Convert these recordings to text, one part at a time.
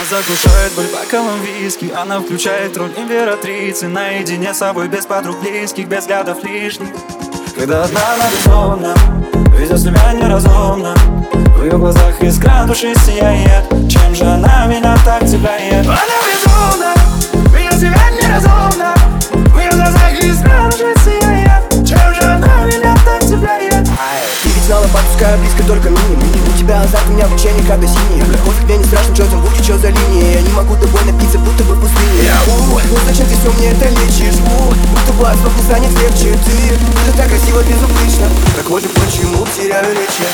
заглушает боль бокалом виски. Она включает роль императрицы, наедине с собой, без подруг близких, без взглядов лишних. Когда одна она безумна, ведет себя неразумно. В ее глазах искра души сияет. Чем же она меня так цепляет? Она безумна, ведет себя неразумно. В ее глазах искра души сияет. Чем же она меня так цепляет? Ты ведь знала, подпускаю близко только мини. У тебя азарт, у меня влечение как до синий. Пофиг, мне не страшно, что там будет, что за линия. Я не могу тобой напиться, будто бы пустыня. Ну зачем ты все мне это лечишь? Будто бы от слов не станет легче. Ты так красиво, безупречно. Так вот же почему теряю речи.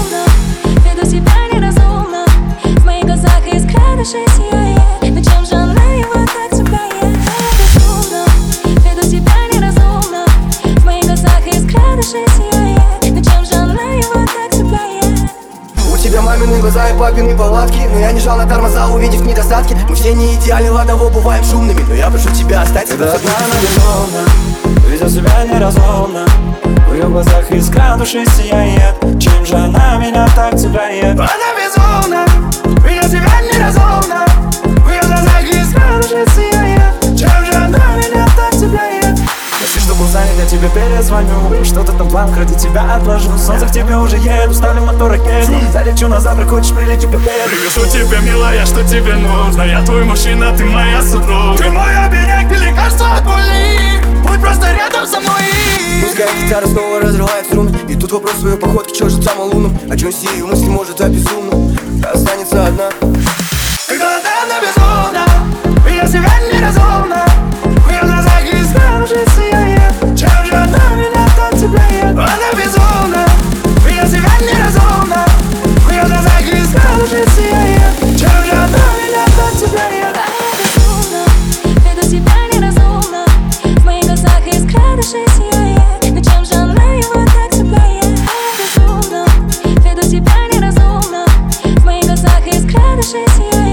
Веду себя неразумно. В моих глазах искра души сияет. Но чем же она его так цепляет? Безумно. Веду себя неразумно. В моих глазах искра души сияет. Но чем же она его так цепляет? У тебя мамины глаза и папины палатки. Но я не жал на тормоза, увидев недостатки. Мы все не идеальны, ладно, бываем шумными. Но я прошу тебя остаться. Когда одна она безумна, ведет себя неразумно. В ее глазах искра души сияет. Чем же она меня так цепляет? Она безумна, ведет себя неразумно. В ее глазах искра души сияет. Чем же она меня так цепляет? Если что был занят, я тебе перезвоню. Что-то там план ради тебя отложу. Солнце к тебе уже еду, ставлю мотор ракет. Залечу на завтра, хочешь прилететь к обеду. Привезу тебя, милая, что тебе нужно. Я твой мужчина, ты моя супруга. Ты мой оберег, ты лекарство от боли. Будь просто рядом со мной. Пускай гитара снова разрывает струны. И тут вопрос своей походки, чё же самым лунным. О чем все ее мысли может обезумно. Останется одна. Когда она безумна, ведет себя неразумно. В ее глазах искра души сияет. Чем же она меня так цепляет? Она безумна, ведет себя неразумно. В ее глазах искра души сияет. Чем же она меня так цепляет? Безумно. Веду себя неразумно. В моих глазах искра души сияет. Но чем же она его так цепляет? Безумно. Веду себя неразумно. В моих глазах искра души сияет.